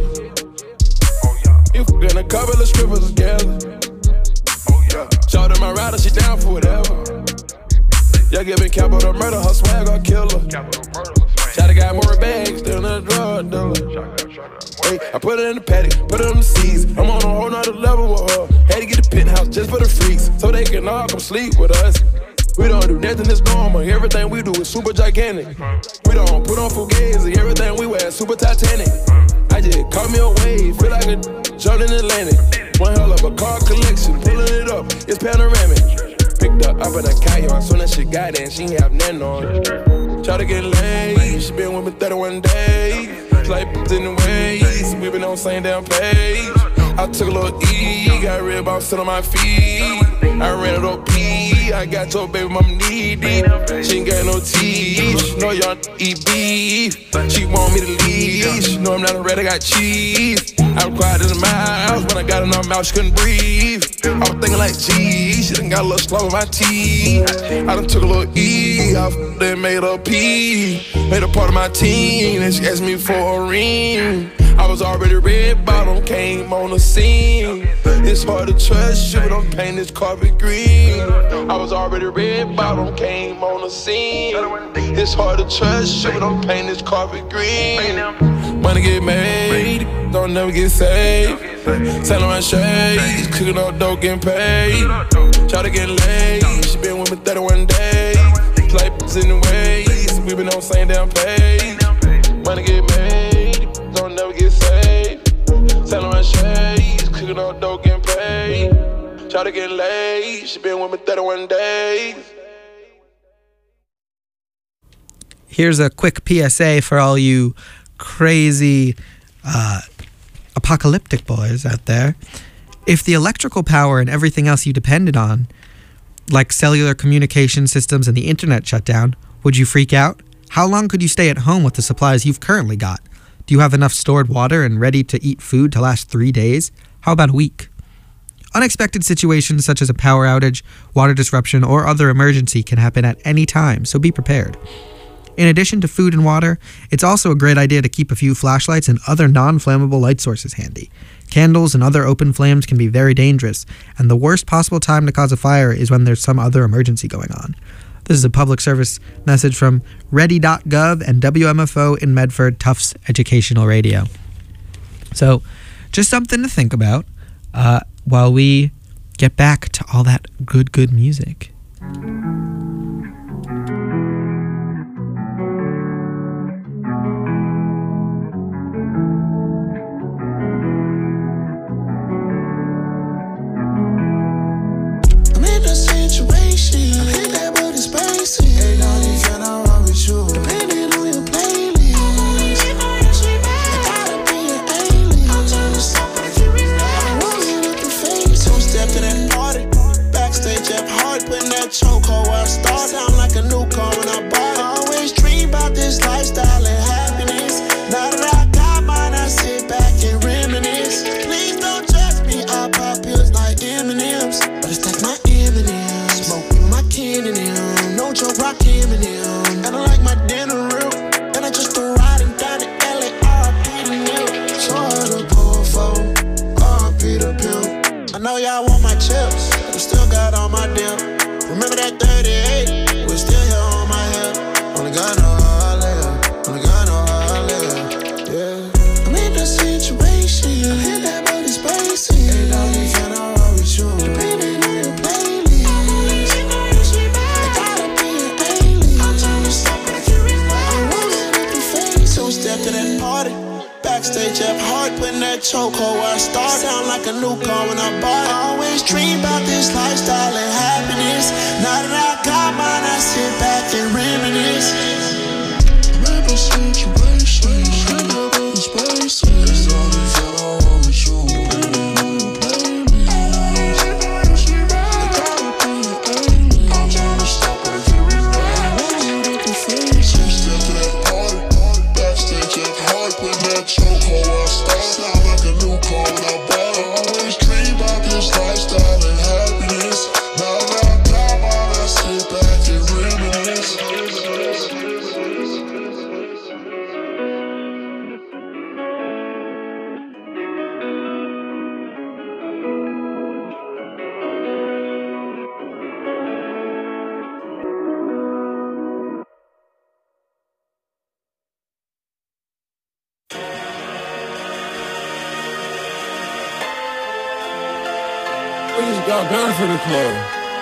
You fucking a couple of strippers together. Shout out my rider, she down for whatever. Y'all giving capital murder, her swag, I'll kill her. Shotty got more bags than a drug dealer. Hey, I put it in the paddock, put it on the seas. I'm on a whole nother level with her. Had to get the penthouse just for the freaks, so they can all come sleep with us. We don't do nothing that's normal, everything we do is super gigantic. We don't put on fugazi, everything we wear is super Titanic. I just caught me a wave, feel like a jumped in the Atlantic. One hell of a car collection, pulling it up, it's panoramic. Picked up up in a kayak, soon as she got in, she ain't have nothing on. Try to get laid, she been with me thirty-one days. Like in the ways, we been on the same damn page. I took a little E, got red ball sit on my feet. I ran it up P, I got your baby mama knee deep. She ain't got no teeth, she know y'all eat beef. She want me to leave, she know I'm not a red, I got cheese. I was quiet in my house, when I got in her mouth, she couldn't breathe. I was thinking like, gee, she done got a little slow in my teeth. I done took a little E, I then made her pee. Made her part of my team, and she asked me for a ring. I was already red bottom, came on the scene. It's hard to trust you, but I'm painting this carpet green. I was already red bottom, came on the scene. It's hard to trust you, but I'm painting this carpet green. Money get made, don't never get saved. Selling my shades, cooking up dope, getting paid. Try to get laid, she been with me thirty-one days. Like in the ways, we been on the same damn page. Money get made, don't never get saved. Selling my shades, cooking up dope, getting paid. Try to get laid, she been with me thirty-one days. Here's a quick P S A for all you crazy uh, apocalyptic boys out there. If the electrical power and everything else you depended on, like cellular communication systems and the internet shut down, would you freak out? How long could you stay at home with the supplies you've currently got? Do you have enough stored water and ready-to-eat food to last three days? How about a week? Unexpected situations such as a power outage, water disruption, or other emergency can happen at any time, so be prepared. In addition to food and water, it's also a great idea to keep a few flashlights and other non-flammable light sources handy. Candles and other open flames can be very dangerous, and the worst possible time to cause a fire is when there's some other emergency going on. This is a public service message from ready dot gov and W M F O in Medford, Tufts Educational Radio. So, just something to think about uh, while we get back to all that good, good music. Got gun for the club.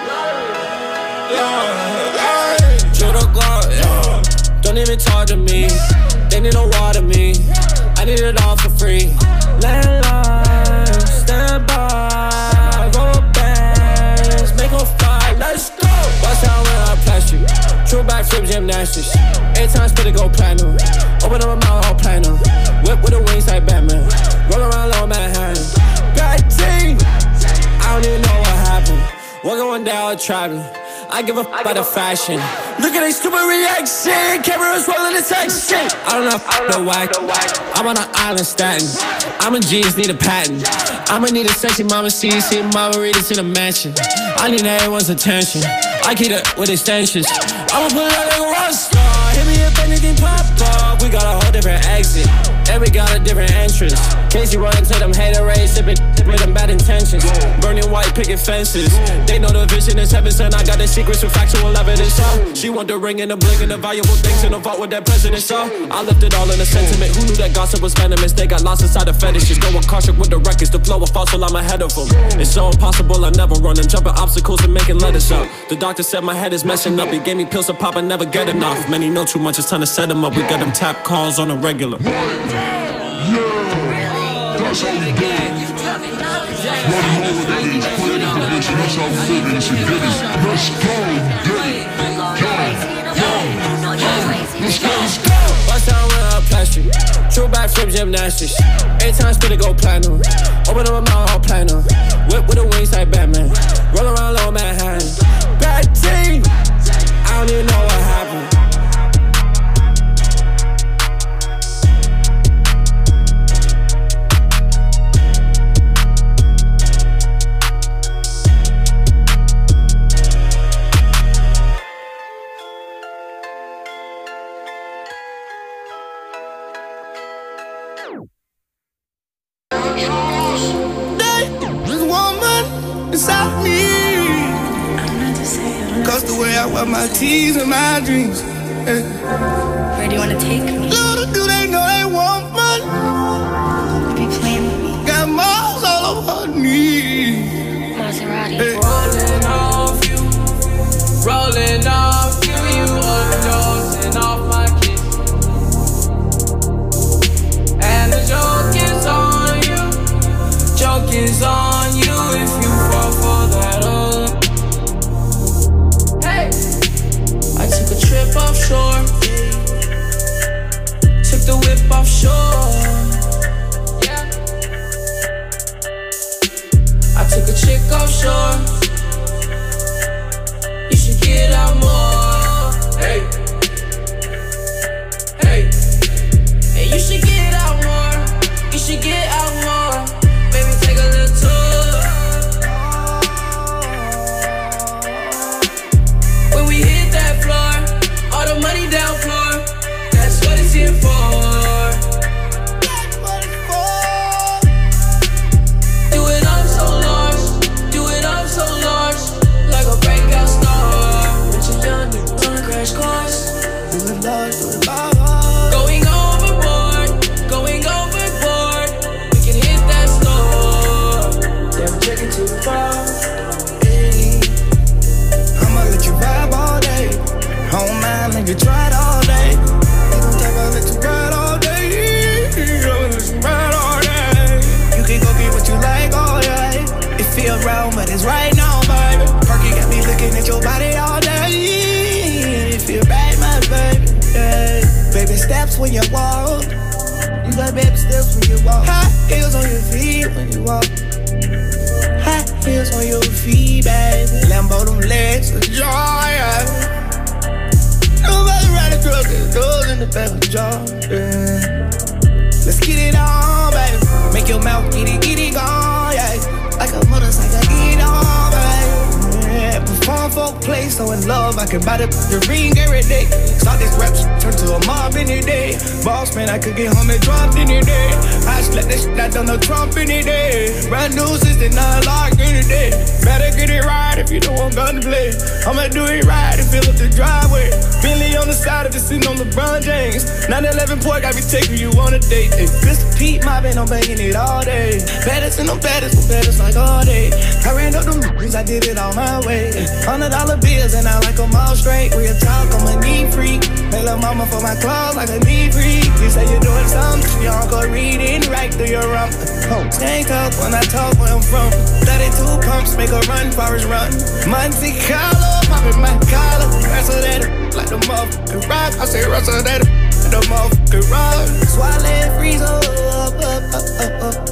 Shoot a Glock, yeah. Don't even talk to me. They need no water me. I need it all for free. Landline, stand by. Roll bands, make them fly. Let's go. Bust down when I plastic. True backflip gymnastics. Eight times spit it go platinum. Open up my mouth all platinum. Whip with the wings like Batman. Roll around low Manhattan. Bad team. I don't even know what happened. Walking one day out traveling. I give a f about the fashion. Look at they stupid reaction. Cameras rolling the text shit. I don't know if the whack. I'm on an island Staten. I'm a genius, need a patent. I'ma need a sexy mama see, see mama read it in a mansion. I need everyone's attention. I keep it with extensions. I'ma put it out like a rock star. Hit me if anything pop up. We we got a whole different exit. And we got a different entrance. Casey run into them hater rays, sipping with them bad intentions. Burning white picket fences. They know the vision is heaven sent. I got the secrets with factual evidence. So she want the ring and the bling and the valuable things in the vault with that president. So I left it all in a sentiment. Who knew that gossip was venomous? They got lost inside the fetishes. Going cautious with the records. The flow of false while I'm ahead of them. It's so impossible, I never run. I'm jumping obstacles and making letters up. The doctor said my head is messing up. He gave me pills to pop, I never get enough. Many know too much, it's time to set them up. We got them tap calls on a regular. That's how we do it. Running over that is putting in position. That's how we live in this business. Let's go, get it. Go, go, go. Let's go, let's go. Bust down with a plastic. True backflip gymnastics. Eight times spit it go platinum. Open up my mouth all platinum. Whip with the wings like Batman. Roll around low Manhattan. Bad team. I don't even know what happened. Inside me, cause the way I wear my tees and my dreams. Hey. Where do you wanna take me? Little do they know they want money. Be playing with me. Got miles all over me. Maserati. Hey. Rolling off you, rolling off you, you overdosing off my kiss. And the joke is on you, joke is on you if you fall for that old. Hey, I took a trip offshore, took the whip offshore. Yeah, I took a chick offshore. You should get out more. Hey, hey, hey, you should get out more. You should get out more. Baby, take a little tour. When we hit that floor, all the money down floor. That's what it's here for. Do it up so large, do it up so large, like a breakout star. Rich and young, nigga, wanna crash cars. Do it large, do it large. Going overboard, going overboard. We can hit that store. Never checking too far. Hey. I'ma let you vibe all day. Don't mind, let you try it all day. You gon' talk about let you ride all day. I'ma let you ride all day. You can go get what you like all day. It feel wrong, but it's right now, baby. Perky got me looking at your body all day. It feel right, my baby. Yeah. Baby steps when you walk. You got baby steps when you walk. High heels on your feet when you walk. High heels on your feet, baby. Lambo them legs for joy. Yeah. Nobody ride a truck that goes in the back of the jar. Yeah. Let's get it on, baby. Make your mouth get it, get it gone, yeah. Like a motorcycle, get it on, baby. Yeah. Perform for play, so in love, I can buy the, the ring every day. Start this rap, turn to a mob any day. Boss man, I could get home and dropped any day. I slap that shit out on the Trump any day. Brand new system, not locked any day. Better get it right if you don't want gun to play. I'ma do it right and fill up the driveway. Bentley on the side of the sitting on LeBron James. nine eleven Pork, I be taking you on a date. Hey, Mister Pete mobbing, I'm banging it all day. Baddest and I'm baddest, I'm baddest like all day. I ran up them rings, I did it all my way. Hundred dollar bills and I like them all straight. Real talk, I'm a knee freak. Hey, little mama for my clothes like a knee freak. You say you're doing something, you don't go read it right through your rump. Stay talk when I talk where I'm from. thirty-two pumps make a run, forest run. Monte Carlo, popping my collar. Wrestle that like the motherfucking rock. I say wrestle that like the motherfucking rock. Swallow and freeze up, up, up, up, up.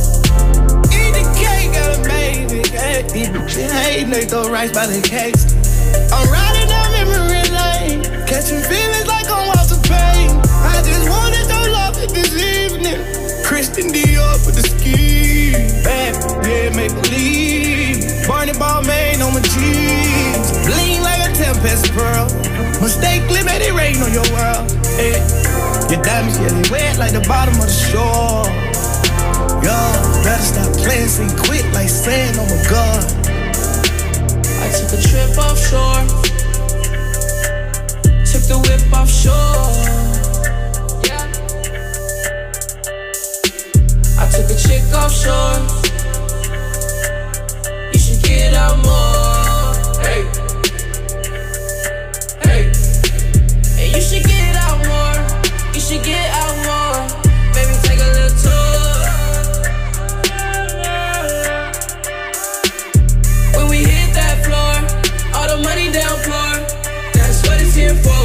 Eat the cake, got a baby cake. These bitches hating, they throw rice by the cakes. I'm riding down memory lane, catching feelings like on Walter Payne. I just wanted your love this evening. Christian Dior with the ski. Bad, yeah, make believe. Barney Balmain on my jeans. Bling like a Tempest pearl. Mistakenly made it rain on your world. Hey. Your diamonds, yeah, they wet like the bottom of the shore. Yo, better stop playing, say quit like saying, oh my God. I took a trip offshore, took the whip offshore. Yeah. I took a chick offshore. You should get out more. Hey, hey, hey, you should get out more. You should get out more. Baby, take a little tour. When we hit that floor, all the money down floor, that's what it's here for.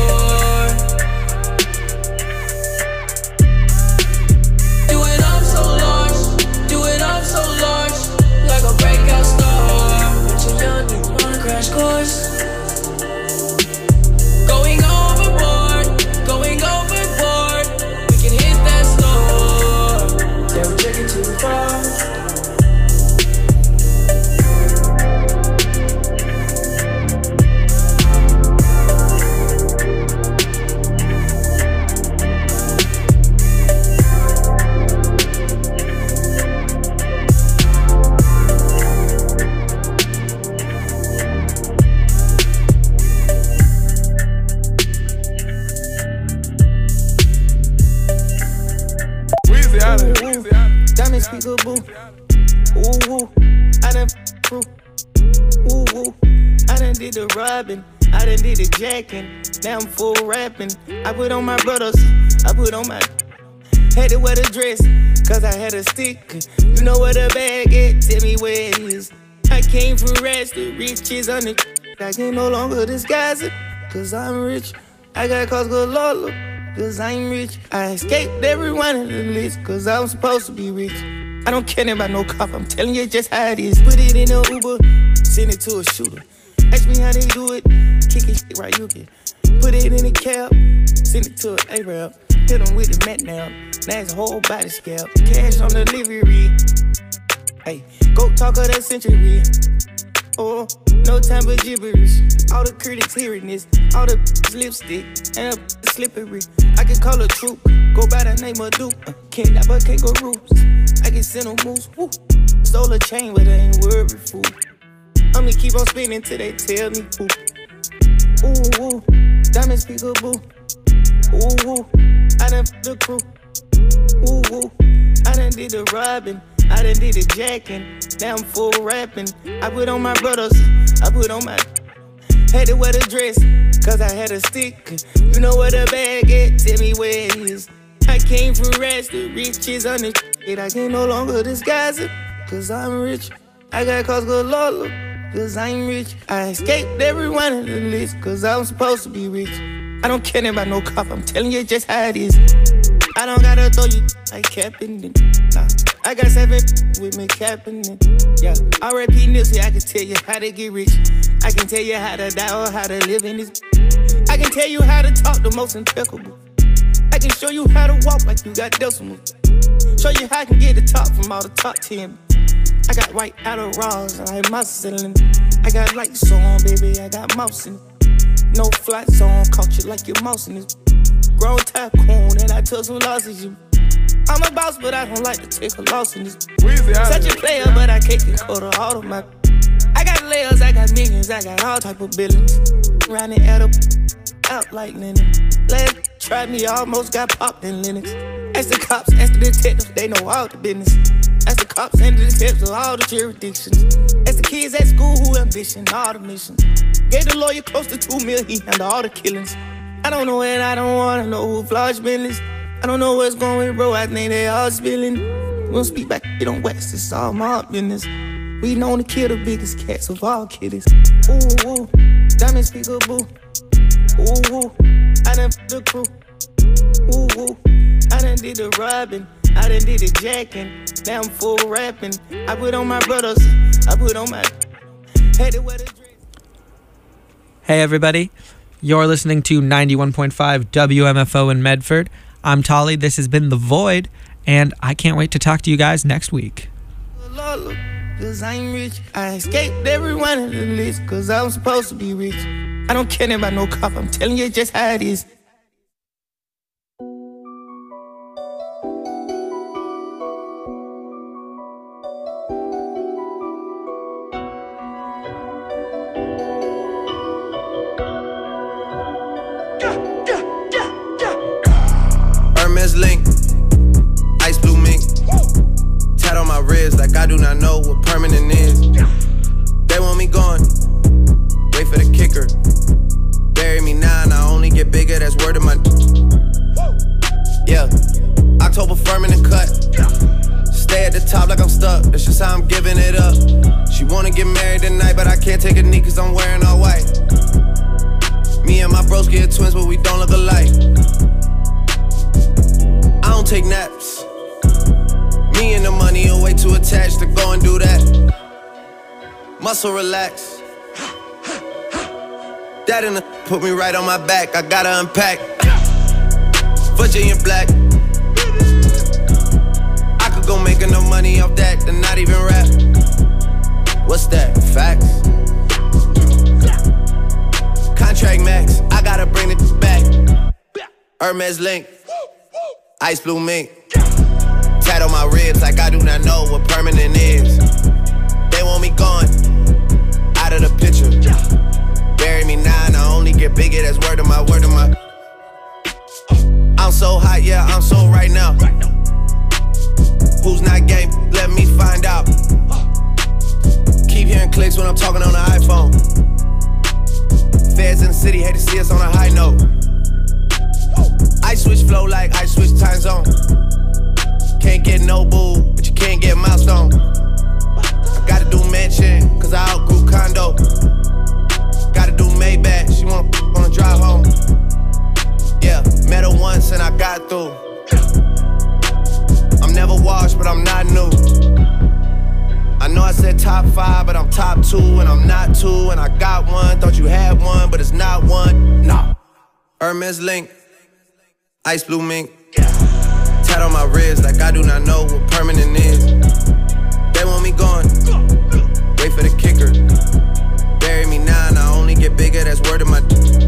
Do it up so large, do it up so large, like a breakout star. But you're young, you wanna crash course. Going overboard, going overboard. We can hit that slow. Yeah, we take it too far. Diamonds peekaboo. Ooh, ooh, I done f***ed. Ooh, ooh, I done did the robbing. I done did the jacking. Now I'm full rapping. I put on my brothers. I put on my. Had to wear the dress, cause I had a stick. You know where the bag at? Tell me where it is. I came from rats, the riches on the. I can no longer disguise it, cause I'm rich. I got cause galore, cause I'm rich. I escaped every one of the list, cause I'm supposed to be rich. I don't care about no cop, I'm telling you just how it is. Put it in a Uber, send it to a shooter. Ask me how they do it, kick it shit right you can. Put it in a cab, send it to an A-Rap. Hit them with the mat now, now it's a whole body scalp. Cash on delivery, hey, go talk of that century. Oh, no time for gibberish. All the critics hearing this, all the lipstick and a slippery. I can call a troop, go by the name of Duke. Uh, can't that but can't go roots. I can send them moves, woo. Stole a chain, but I ain't worried, fool. I'ma keep on spinning till they tell me who. Ooh, ooh, diamonds peekaboo. Ooh, ooh, I done f***ed the crew. Ooh, ooh, I done did the robbing. I done did the jacking. Now I'm full rapping. I put on my brothers. I put on my. Had to wear the dress, cause I had a stick. You know where the bag at? Tell me where it is. I came from rats, the riches on the shit. I can no longer disguise it, cause I'm rich. I got cause galore, cause I'm rich. I escaped every one of the list, cause I'm supposed to be rich. I don't care about no cop, I'm telling you just how it is. I don't gotta throw you like capping it. Nah, I got seven with me capping it. Yeah, R I P Nipsey, I can tell you how to get rich. I can tell you how to die or how to live in this. I can tell you how to talk the most impeccable. I can show you how to walk like you got decimals. Show you how I can get the top from all the top ten. I got white out of raws, I like my ceiling. I got lights on, baby, I got mouse in it. No flights on, caught you like your mouse in this. Grown tycoon and I took some losses. I'm a boss, but I don't like to take a loss in this. Such a player, but I can't get caught on all of my. I got layers, I got millions, I got all type of billions. Round and add up, out like linen. Last tried me, almost got popped in Linux. Ask the cops, ask the detectives, they know all the business. Ask the cops and the detectives of all the jurisdictions. Ask the kids at school who ambition, all the missions. Gave the lawyer close to two mil, he handled all the killings. I don't know and I don't wanna know who Floyd business. I don't know what's going on, bro, I think they all spilling. We don't speak back, it on West, it's all my business. We known to kill the biggest cats of all kiddies. Ooh, ooh, diamonds peekaboo. Ooh, ooh, I done f***ed the crew. Ooh, ooh, I done did the robbing. I done did the jacking. Now I'm full rapping. I put on my brothers. I put on my. Had to wear the dress. Hey everybody, you're listening to ninety-one point five W M F O in Medford. I'm Tolly, this has been The Void, and I can't wait to talk to you guys next week. Cause I'm rich. I escaped every one of the list, cause I'm supposed to be rich. I don't care about no cop, I'm telling you just how it is. word of my. Yeah, October firm in the cut. Stay at the top like I'm stuck, that's just how I'm giving it up. She wanna get married tonight, but I can't take a knee cause I'm wearing all white. Me and my bros get twins, but we don't look alike. I don't take naps. Me and the money are way too attached to go and do that. Muscle relax. That in the put me right on my back, I gotta unpack. Virginia black. I could go make enough money off that and not even rap. What's that? Facts? Contract max, I gotta bring it back. Hermes link, ice blue mink. Tat on my ribs like I do not know what permanent is. They want me gone, out of the picture. Bury me now and I only get bigger, that's word of my, word of my. I'm so hot, yeah, I'm so right now. Who's not game, let me find out. Keep hearing clicks when I'm talking on the iPhone. Feds in the city hate to see us on a high note. I switch flow like I switch time zone. Can't get no boo, but you can't get milestone. I gotta do mansion, cause I outgrew condo. Gotta do Maybach, she wanna on the drive home. Yeah, met her once and I got through. I'm never washed, but I'm not new. I know I said top five, but I'm top two, and I'm not two, and I got one. Thought you had one, but it's not one. Nah. Hermes link, ice blue mink. Tat on my ribs like I do not know what permanent is. They want me gone. Wait for the kicker. Bury me now and I only get bigger, that's word of my.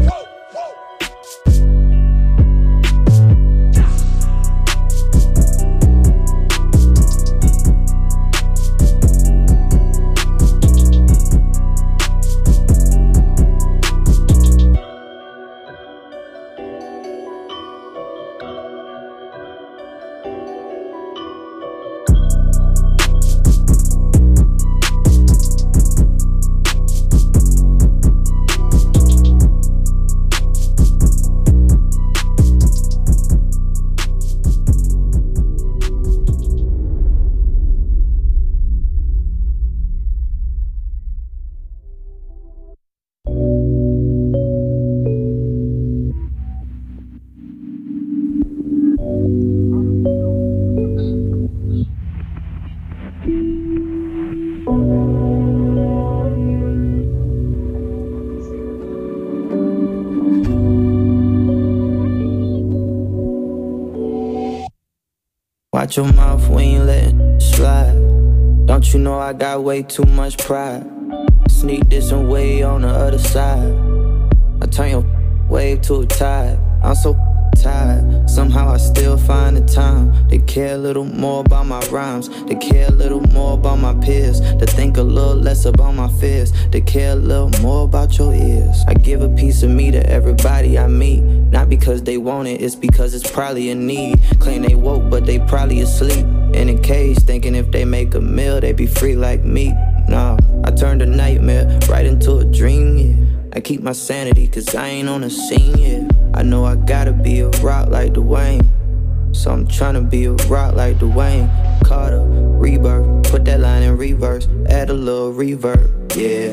Watch your mouth when you let it slide. Don't you know I got way too much pride? Sneak this and way on the other side. I turn your wave to a tide. I'm so tired. Somehow I still find the time to care a little more about my rhymes, to care a little more about my peers, to think a little less about my fears, to care a little more about your ears. I give a piece of me to everybody I meet, not because they want it, it's because it's probably a need. Claim they woke, but they probably asleep in a cage, thinking if they make a meal, they be free like me. No, I turned a nightmare right into a dream, yeah. I keep my sanity, cause I ain't on the scene yet. I know I gotta be a rock like Dwayne, so I'm tryna be a rock like Dwayne. Carter, rebirth, put that line in reverse, add a little reverb, yeah.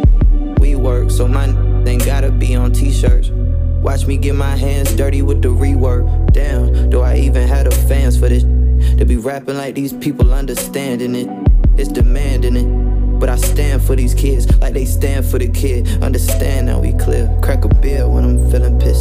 We work, so my n- ain't gotta be on t-shirts. Watch me get my hands dirty with the rework. Damn, do I even have the fans for this? To be rapping like these people understanding it, it's demanding it. But I stand for these kids like they stand for the kid. Understand now we clear. Crack a beer when I'm feeling pissed.